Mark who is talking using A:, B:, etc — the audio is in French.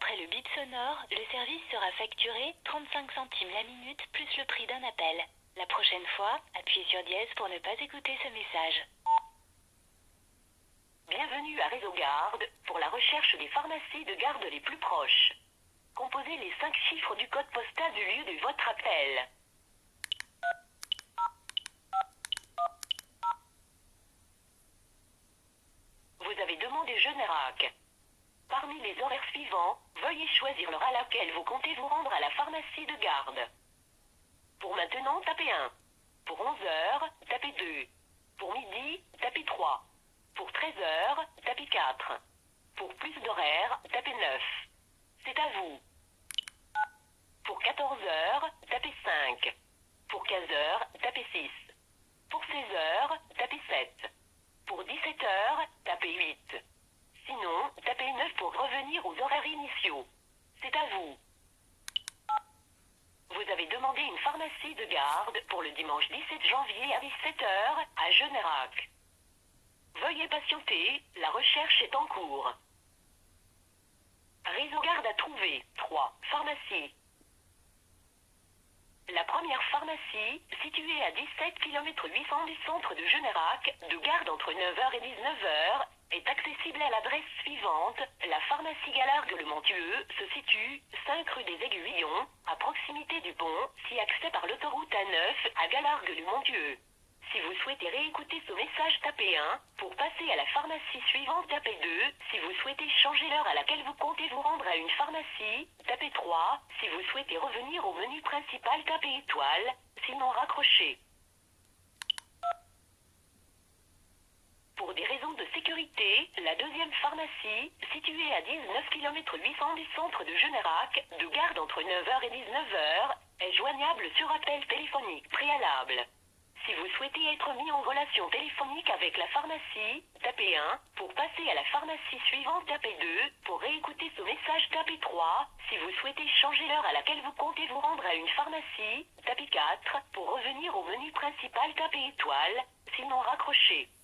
A: Après le bip sonore, le service sera facturé 35 centimes la minute plus le prix d'un appel. La prochaine fois, appuyez sur dièse pour ne pas écouter ce message.
B: Bienvenue à Réseau Garde pour la recherche des pharmacies de garde les plus proches. Composez les 5 chiffres du code postal du lieu de votre appel. Vous avez demandé Generac. Parmi les horaires suivants, veuillez choisir l'heure à laquelle vous comptez vous rendre à la pharmacie de garde. Pour maintenant, tapez 1. Pour 11 heures, tapez 2. Pour midi, tapez 3. Pour 13 heures, tapez 4. Pour plus d'horaires, tapez 9. C'est à vous. Pour 14 heures, tapez 5. Pour 15 heures, tapez 6. Pour 16 heures, tapez 7. Pour 17 heures, tapez 8. Sinon, tapez 9 pour revenir aux horaires initiaux. C'est à vous. Vous avez demandé une pharmacie de garde pour le dimanche 17 janvier à 17 heures à Generac. Veuillez patienter, la recherche est en cours. Réseau Garde a trouvé 3 pharmacies. La première pharmacie, située à 17 km 800 du centre de Generac, de garde entre 9h et 19h, est accessible à l'adresse suivante. La pharmacie Galargues-le-Montueux se situe 5 rue des Aiguillons, à proximité du pont, si accès par l'autoroute A9 à Galargues-le-Montueux. Si vous souhaitez réécouter ce message, tapez 1. Pour passer à la pharmacie suivante, tapez 2. Si vous souhaitez changer l'heure à laquelle vous comptez vous rendre à une pharmacie, tapez 3. Si vous souhaitez revenir au menu principal, tapez étoile. Sinon, raccrochez. Pour des raisons de sécurité, la deuxième pharmacie, située à 19 km 800 du centre de Generac, de garde entre 9h et 19h, est joignable sur appel téléphonique préalable. Si vous souhaitez être mis en relation téléphonique avec la pharmacie, tapez 1. Pour passer à la pharmacie suivante, tapez 2. Pour réécouter ce message, tapez 3. Si vous souhaitez changer l'heure à laquelle vous comptez vous rendre à une pharmacie, tapez 4. Pour revenir au menu principal, tapez étoile. Sinon, raccrochez.